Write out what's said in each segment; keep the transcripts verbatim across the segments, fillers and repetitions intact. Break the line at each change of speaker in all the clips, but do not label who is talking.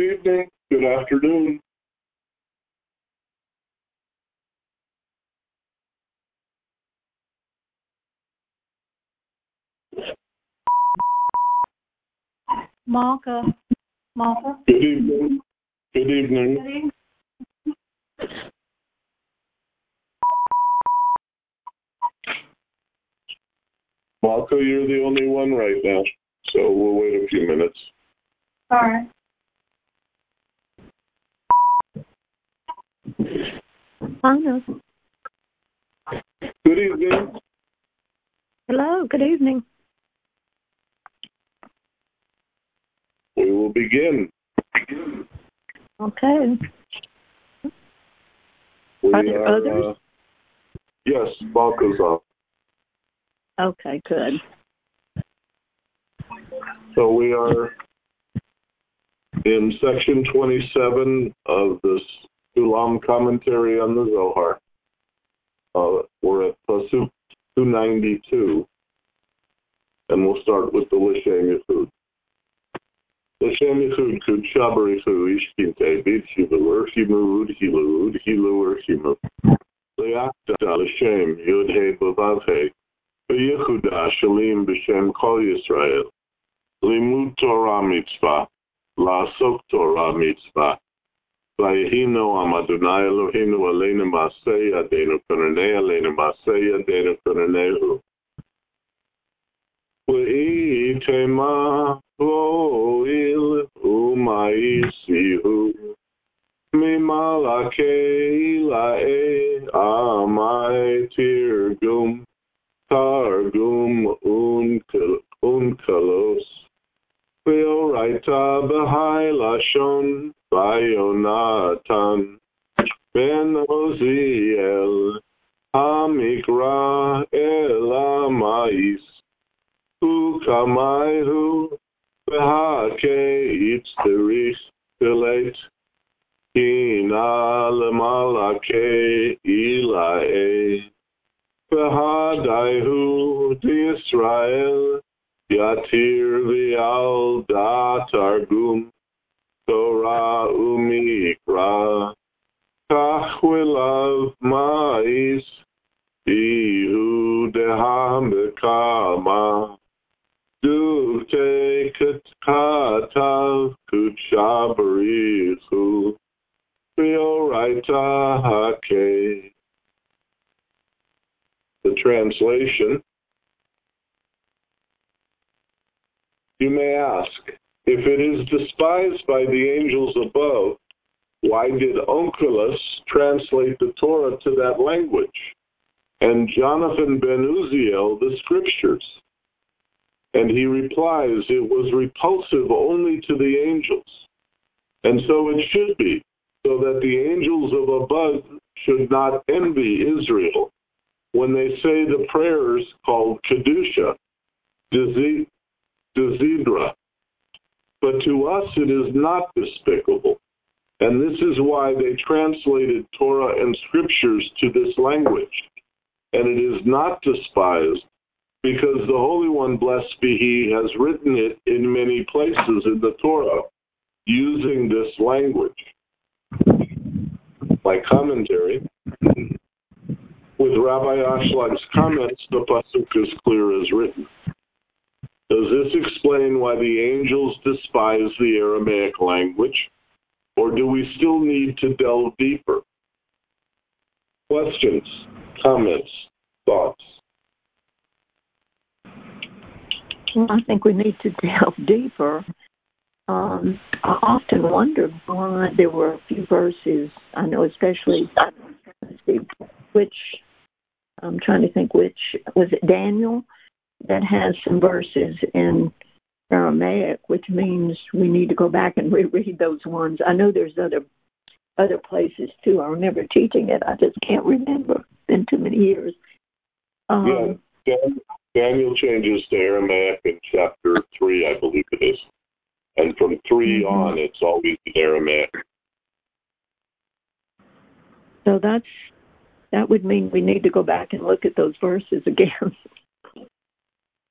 evening. Good afternoon.
Martha. Martha.
Good evening. Good evening.
Good evening.
Marco, you're the only one right now, so we'll wait a few minutes.
All right.
Anna.
Good evening.
Hello, good evening.
We will begin.
Okay.
We
Are there
are,
others?
uh, yes, Marco's up.
Okay, good.
So we are in section twenty-seven of this Ulam commentary on the Zohar. Uh, we're at Pasuk two ninety-two, and we'll start with the L'Shem Yichud. L'Shem Yichud kud shabarichu ishkinte b'tshuva l'erchimud hilud hilu erchimud le'akta l'Shem yud he b'vav he b'yichuda shalim b'shem kol Yisrael limud Torah mitzvah la'asok Torah mitzvah v'yehinu am Adonai Eloheinu aleinu ma'aseh yadeinu k'nanei aleinu ma'aseh yadeinu k'nanehu v'itema Vo'il u'ma'isihu mimalakei la'e amai tirgum targum unkalos ve'oraita b'hai lashon v'yonatan ben Oziel hamikra el amais u'kamaihu V'hake itzterich v'leit Kina l'malake ilae V'hadaihu d'Yisrael Yatir v'al da targum Torah u'mikra Kach v'lav ma'is Ihu deham b'kama Dukte katav kutshabarichu v'oraita hake. The translation. You may ask, if it is despised by the angels above, why did Onkelos translate the Torah to that language, and Jonathan ben Uziel the scriptures? And he replies, it was repulsive only to the angels. And so it should be, so that the angels of above should not envy Israel when they say the prayers called Kedusha, Desidra. But to us it is not despicable. And this is why they translated Torah and scriptures to this language. And it is not despised, because the Holy One, blessed be He, has written it in many places in the Torah using this language. My commentary, with Rabbi Ashлаг's comments, the pasuk is clear as written. Does this explain why the angels despise the Aramaic language, or do we still need to delve deeper? Questions, comments, thoughts?
Well, I think we need to delve deeper. Um, I often wondered why there were a few verses, I know especially, let's see, which, I'm trying to think which, was it Daniel, that has some verses in Aramaic, which means we need to go back and reread those ones. I know there's other other places too. I remember teaching it. I just can't remember. It's been too many years. Um,
yeah, Daniel changes to Aramaic in chapter three, I believe it is. And from three mm-hmm. on, it's always in Aramaic.
So that's that would mean we need to go back and look at those verses again.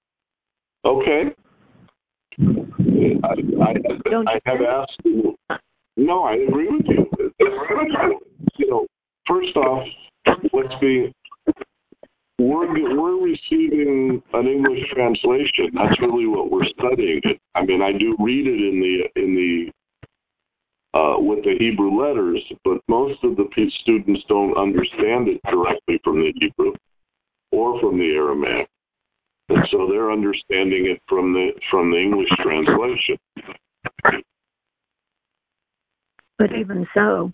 Okay. I, I, I have asked No, I agree with you. You know, first off, let's be. We're we're receiving an English translation. That's really what we're studying. It. I mean, I do read it in the in the uh, with the Hebrew letters, but most of the students don't understand it directly from the Hebrew or from the Aramaic, and so they're understanding it from the from the English translation.
But even so,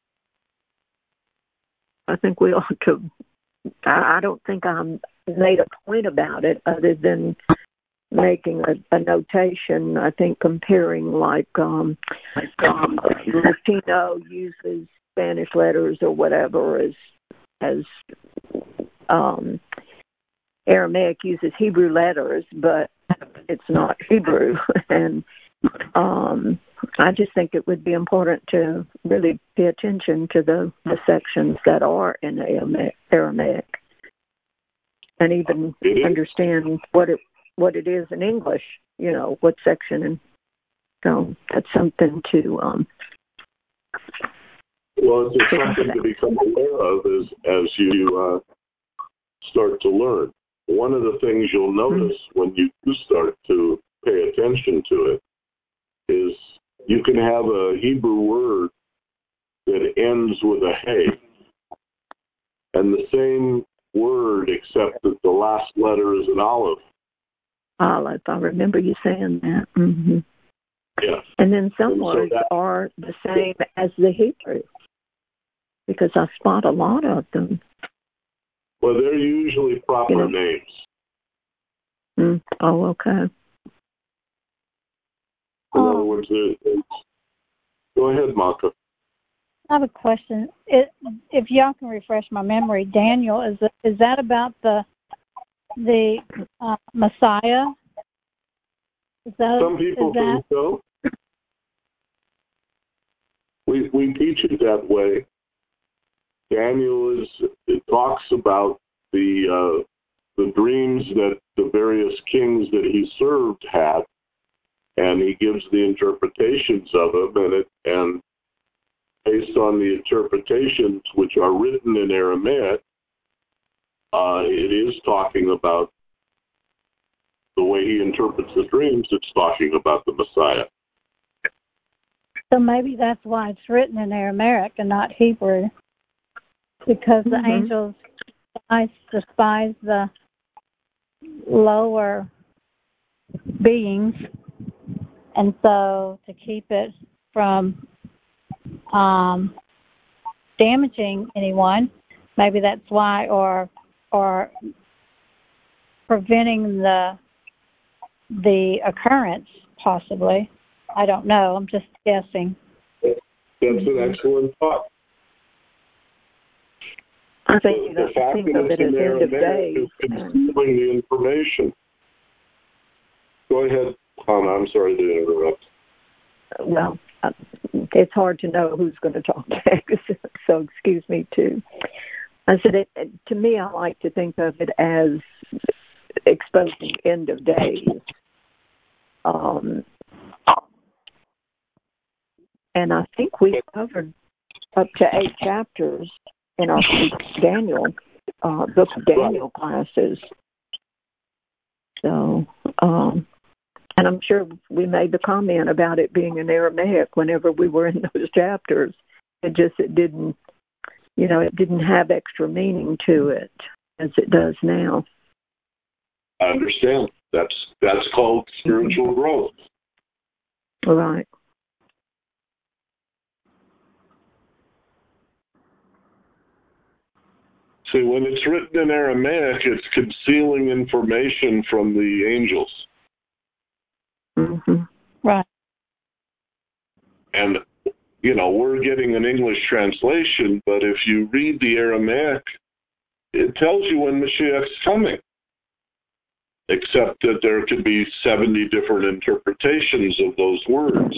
I think we ought to. I don't think I made a point about it other than making a, a notation. I think comparing like um, um, Latino uses Spanish letters or whatever as as um, Aramaic uses Hebrew letters, but it's not Hebrew. And um, I just think it would be important to really pay attention to the, the sections that are in Aramaic, and even understand what it what it is in English. You know, what section, and so that's something to. Um,
well, it's something to become aware of as as you uh, start to learn. One of the things you'll notice mm-hmm. when you do start to pay attention to it is you can have a Hebrew word that ends with a hey, and the same word except that the last letter is an olive.
Olive, I remember you saying that. Mm-hmm.
Yeah.
And then some
and
words
so that,
are the same as the Hebrew, because I spot a lot of them.
Well, they're usually proper
you know?
names.
Mm. Oh, okay.
In other words, it's, go ahead, Maka.
I have a question. It, if y'all can refresh my memory, Daniel, is is that about the the uh, Messiah? Is that,
Some people
is that...
think so. We we teach it that way. Daniel is it talks about the uh, the dreams that the various kings that he served had. And he gives the interpretations of them, and it, and based on the interpretations which are written in Aramaic, uh, it is talking about the way he interprets the dreams. It's talking about the Messiah.
So maybe that's why it's written in Aramaic and not Hebrew, because the mm-hmm. angels despise the lower beings. And so to keep it from um, damaging anyone, maybe that's why, or or preventing the the occurrence, possibly. I don't know. I'm just guessing.
That's an excellent thought.
I think
the, the fact that it's in Aramaic is concealing the information. Go ahead. Um, I'm sorry to interrupt.
Well, uh, it's hard to know who's going to talk next, so excuse me too. I said, it, to me, I like to think of it as exposing end of days. Um, and I think we covered up to eight chapters in our Daniel, uh, book of Daniel classes. So, um, and I'm sure we made the comment about it being in Aramaic whenever we were in those chapters. It just, it didn't, you know, it didn't have extra meaning to it as it does now.
I understand. That's that's called spiritual mm-hmm. growth.
Right.
See, when it's written in Aramaic, it's concealing information from the angels.
Mm-hmm.
Right.
And, you know, we're getting an English translation, but if you read the Aramaic, it tells you when Mashiach's coming. Except that there could be seventy different interpretations of those words.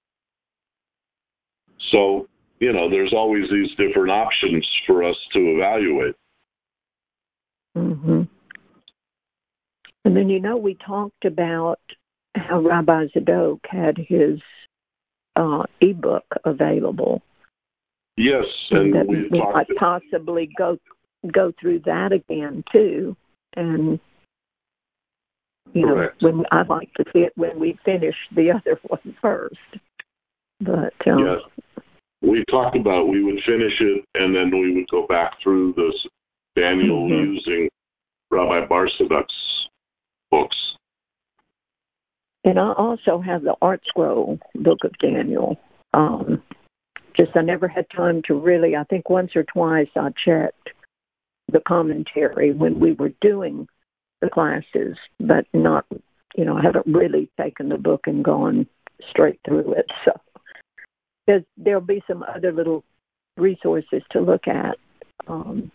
So, you know, there's always these different options for us to evaluate.
Mm-hmm. And then, you know, we talked about how Rabbi Zadok had his uh, ebook available.
Yes, and,
and that
we,
we
talked
might possibly go go through that again too. And you
correct.
know, when I'd like to see it when we finish the other one first. But um,
yes, we talked about we would finish it, and then we would go back through this Daniel
mm-hmm.
using Rabbi Barsaduk's books.
And I also have the Art Scroll Book of Daniel. Um, just I never had time to really, I think once or twice I checked the commentary when we were doing the classes, but not, you know, I haven't really taken the book and gone straight through it. So there's, there'll be some other little resources to look at. Um,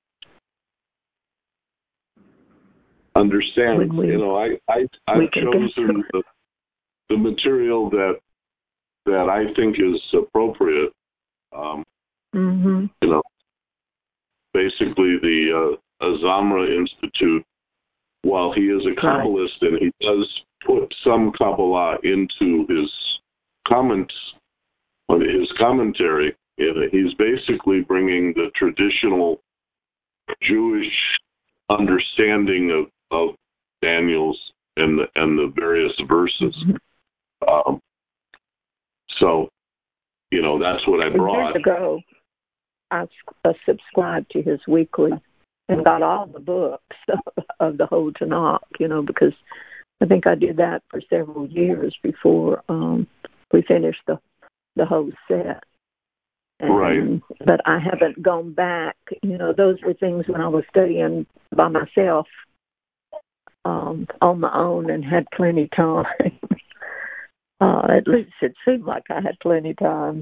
Understand,
we,
you know, I, I, I've chosen the, the material that that I think is appropriate. Um,
mm-hmm.
You know, basically the uh, Azamra Institute, while he is a Kabbalist right. and he does put some Kabbalah into his comments, his commentary, he's basically bringing the traditional Jewish understanding of, of Daniel's and the, and the various verses. Mm-hmm. Um, so, you know, that's what I brought.
Years ago, I subscribed to his weekly and got all the books of the whole Tanakh, you know, because I think I did that for several years before um, we finished the, the whole set. And,
right.
But I haven't gone back. You know, those were things when I was studying by myself um, on my own and had plenty of time. uh, at least it seemed like I had plenty of time.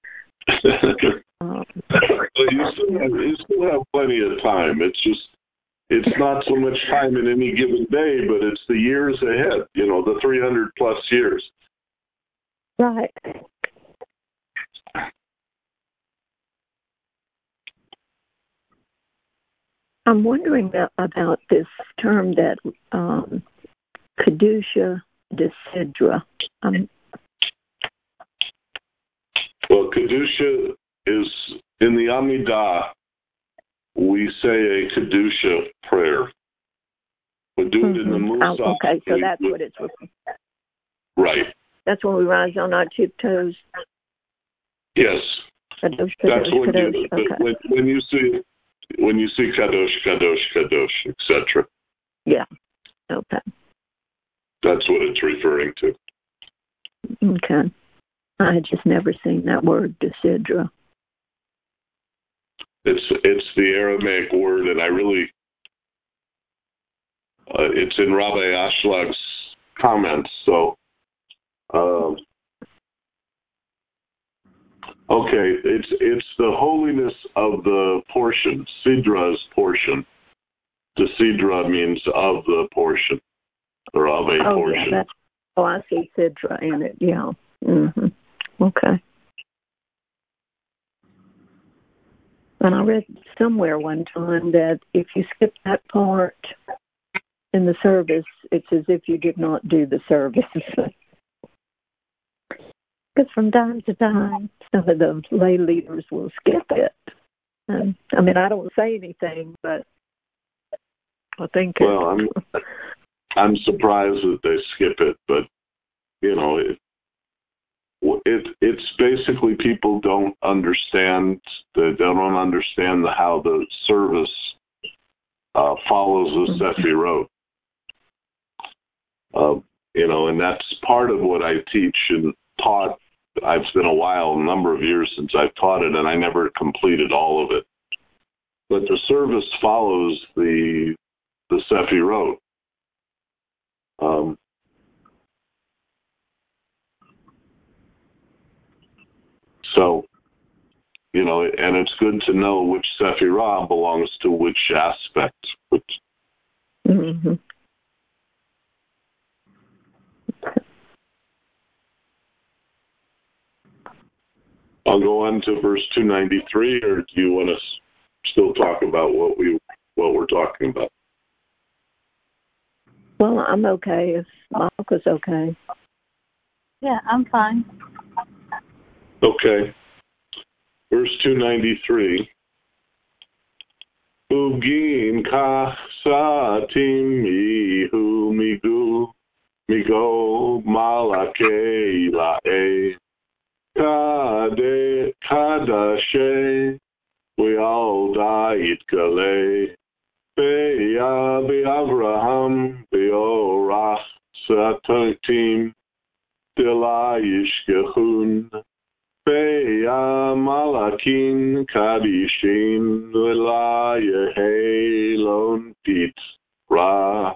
um,
but you still, have, you still have plenty of time. It's just, it's not so much time in any given day, but it's the years ahead, you know, the three hundred plus years.
Right. I'm wondering about this term that um, Kedusha de Sidra. Um,
well, Kedusha is, in the Amidah, we say a Kedusha prayer. We do
mm-hmm.
it in the Musaf.
Oh, okay, so that's what it's with.
Right.
That's when we rise on our tiptoes.
Yes.
Kadosh,
that's
kadosh,
when
kadosh.
you,
okay.
when, when you see when you see Kadosh, Kadosh, Kadosh, et cetera.
Yeah. Okay.
That's what it's referring to.
Okay. I had just never seen that word, Desidra.
It's it's the Aramaic word, and I really uh, it's in Rabbi Ashlag's comments. So, um, okay, it's it's the holiness of the portion, Sidra's portion. The Sidra means of the portion, or of a
oh,
portion.
Yeah, that's, oh, I see Sidra in it. Yeah. Mm-hmm. Okay. And I read somewhere one time that if you skip that part in the service, it's as if you did not do the service. Because from time to time, some of the lay leaders will skip it. And, I mean, I don't say anything, but I think.
Well, I'm I'm surprised that they skip it, but you know, it, it it's basically people don't understand. They don't understand the, how the service uh, follows the Sefirot. Uh, you know, and that's part of what I teach and taught. It's been a while, a number of years since I've taught it, and I never completed all of it. But the service follows the the Sefirot. Um, so, you know, and it's good to know which Sefirah belongs to which aspect. Which,
mm-hmm.
I'll go on to verse two ninety-three, or do you want to still talk about what we what we're talking about?
Well, I'm okay if Malka's okay.
Yeah, I'm fine.
Okay. Verse two ninety-three. Ugin kasatim ihu migu migo malake lae kade kadashe we all died gale beya be Abraham beorach satatim delayish gehun beya malakin kadishim delayehelon pit ra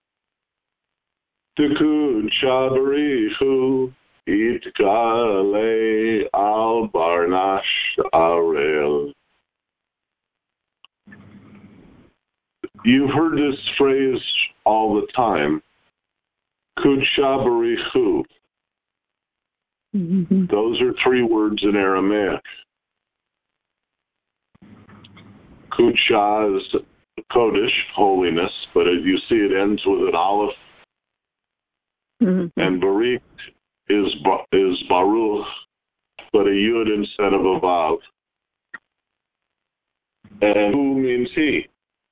Tekun shabarichu itgale al barnash arel. You've heard this phrase all the time. Kudshabarichu. Mm-hmm. Those are three words in Aramaic. Kudsha is Kodesh, holiness, but as you see, it ends with an aleph. Mm-hmm. And Barik is is Baruch, but a Yud instead of a Vav. And who means he?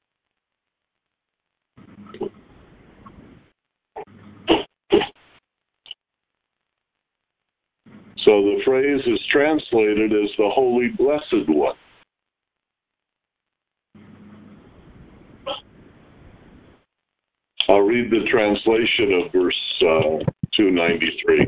So the phrase is translated as the Holy Blessed One. I'll read the translation of verse uh, two ninety-three.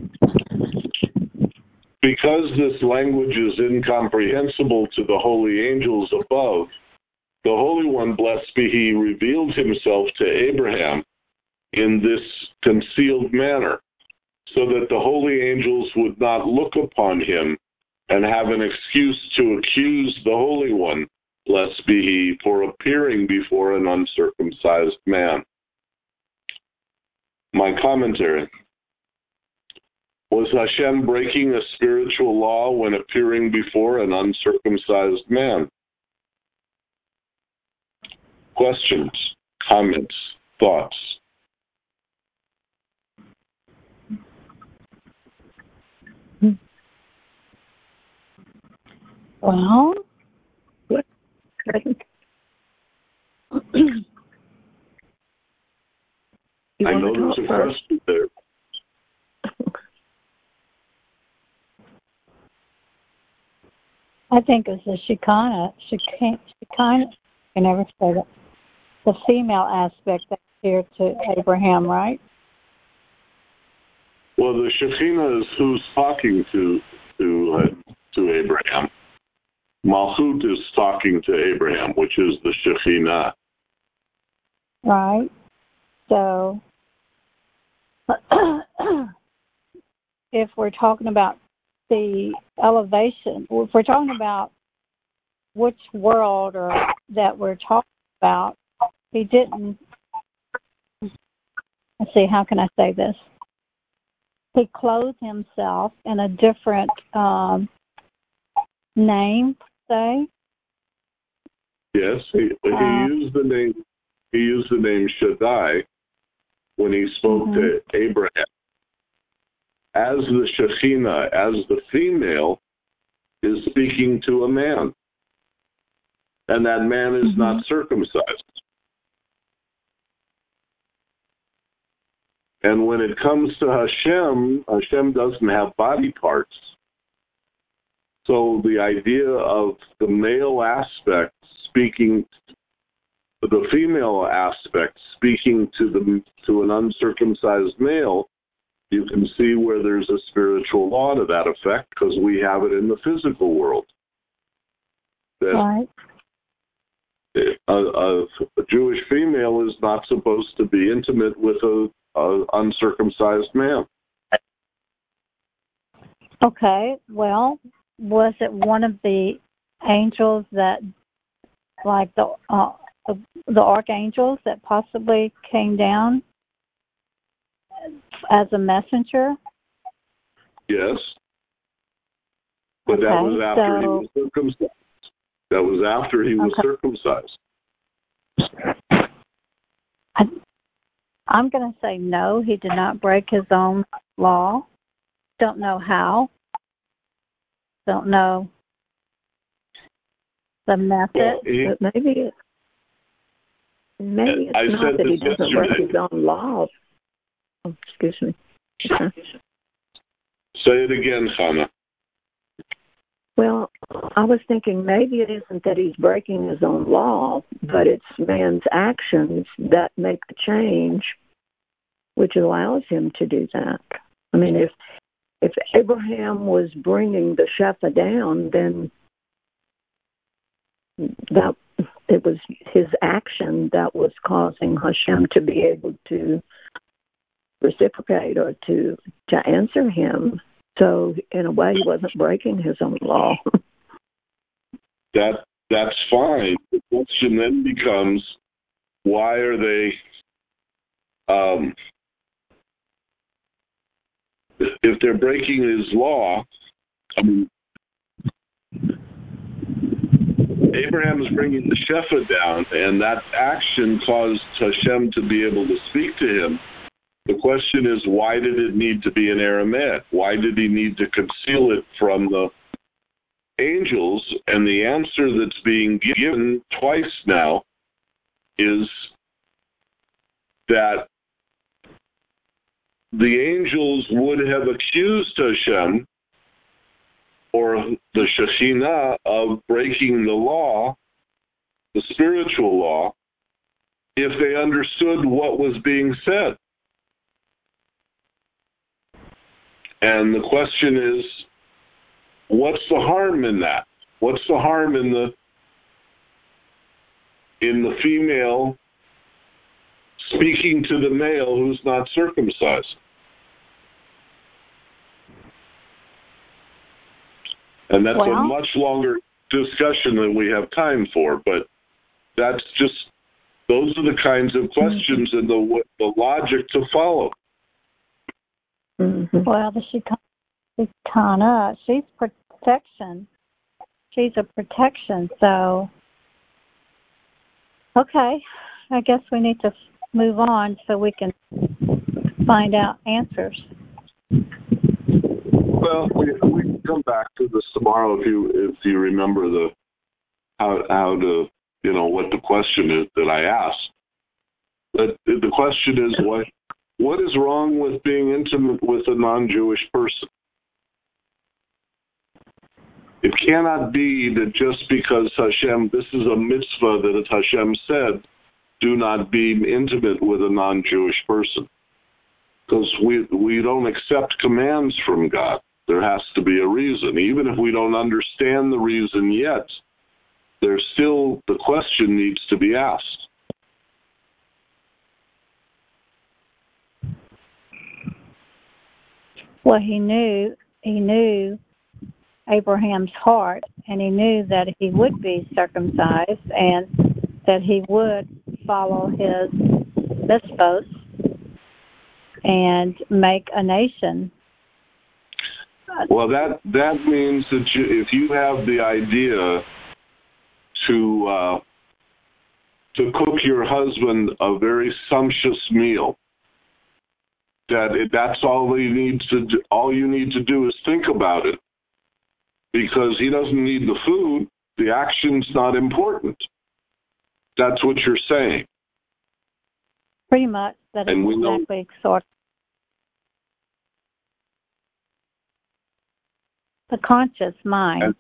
Because this language is incomprehensible to the holy angels above, the Holy One, blessed be He, revealed Himself to Abraham in this concealed manner, so that the holy angels would not look upon him and have an excuse to accuse the Holy One, blessed be He, for appearing before an uncircumcised man. My commentary. Was Hashem breaking a spiritual law when appearing before an uncircumcised man? Questions, comments, thoughts?
Well,
I know there's a question there.
I think it's the Shekinah, Shekinah, Shekinah, I never say that, the female aspect that's here to Abraham, right?
Well, the Shekinah is who's talking to to uh, to Abraham. Malchut is talking to Abraham, which is the Shekinah.
Right. So, if we're talking about the elevation, if we're talking about which world or that we're talking about, he didn't, let's see, how can I say this? He clothed himself in a different um, name, say.
Yes, he, he
uh,
used the name. He used the name Shaddai when he spoke mm-hmm. to Abraham. As the Shekinah, as the female, is speaking to a man, and that man is mm-hmm. not circumcised. And when it comes to Hashem, Hashem doesn't have body parts. So the idea of the male aspect speaking, the female aspect speaking to the to an uncircumcised male, you can see where there's a spiritual law to that effect, because we have it in the physical world. That
right.
a, a, a Jewish female is not supposed to be intimate with a, a uncircumcised man.
Okay, well, was it one of the angels that, like the uh, the, the archangels that possibly came down as a messenger?
Yes. But
okay,
that was after
so,
he was circumcised. That was after he was
okay.
circumcised.
I, I'm going to say no, he did not break his own law. Don't know how. don't know the method.
Well, he,
But maybe it, maybe it's
I
not
said
that he
this
doesn't break
yesterday.
his own law. Oh, excuse me.
Say it again, Hannah.
Well, I was thinking maybe it isn't that he's breaking his own law, but it's man's actions that make the change, which allows him to do that. I mean, if if Abraham was bringing the Shepha down, then that it was his action that was causing Hashem to be able to reciprocate or to to answer him. So in a way, he wasn't breaking his own law.
That that's fine. The question then becomes, why are they? Um, if they're breaking his law, I mean, Abraham is bringing the Shepha down, and that action caused Hashem to be able to speak to him. The question is, why did it need to be in Aramaic? Why did he need to conceal it from the angels? And the answer that's being given twice now is that the angels would have accused Hashem or the Shekhinah of breaking the law, the spiritual law, if they understood what was being said. And the question is, what's the harm in that? What's the harm in the in the female speaking to the male who's not circumcised? And that's
well,
a much longer discussion than we have time for, but that's just, those are the kinds of questions and the the logic to follow.
Mm-hmm.
Well, the Shekinah, she's protection. She's a protection. So, okay, I guess we need to move on so we can find out answers.
Well, we we can come back to this tomorrow if you if you remember the how how to you know what the question is that I asked. But the question is what. What is wrong with being intimate with a non-Jewish person? It cannot be that just because Hashem, this is a mitzvah that Hashem said, do not be intimate with a non-Jewish person. Because we, we don't accept commands from God. There has to be a reason. Even if we don't understand the reason yet, there's still, the question needs to be asked.
Well, he knew he knew Abraham's heart, and he knew that he would be circumcised and that he would follow his mitzvos and make a nation.
Well, that that means that you, if you have the idea to uh, to cook your husband a very sumptuous meal, that it, that's all you need to do, all you need to do is think about it, because he doesn't need the food. The action's not important. That's what you're saying.
Pretty much. That is exactly sort of the conscious mind.
And,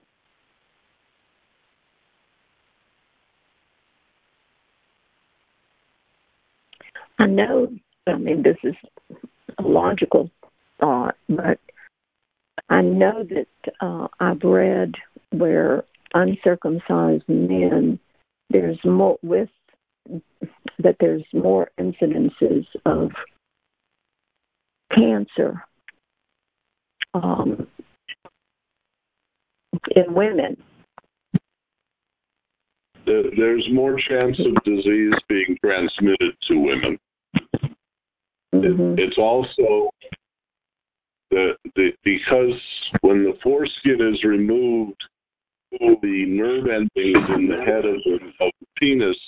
I know, I mean, this is a logical thought, but I know that uh, I've read where uncircumcised men, there's more with that there's more incidences of cancer um, in women.
There's more chance of disease being transmitted to women.
Mm-hmm.
It, it's also the, the because when the foreskin is removed, the nerve endings in the head of the, of the penis,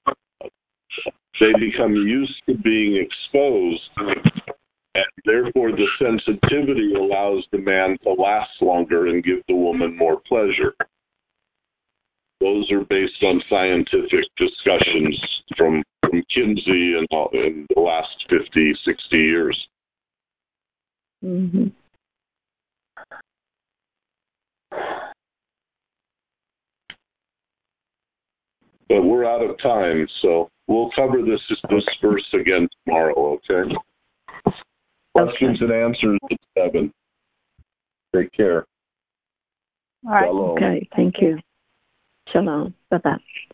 they become used to being exposed, and therefore the sensitivity allows the man to last longer and give the woman more pleasure. Those are based on scientific discussions from, from Kinsey in, in the last fifty, sixty years.
Mm-hmm.
But we're out of time, so we'll cover this this verse again tomorrow, okay? Questions
Okay.
and answers at seven. Take care.
All right.
Shalom.
Okay, thank you. Shalom. Bye-bye.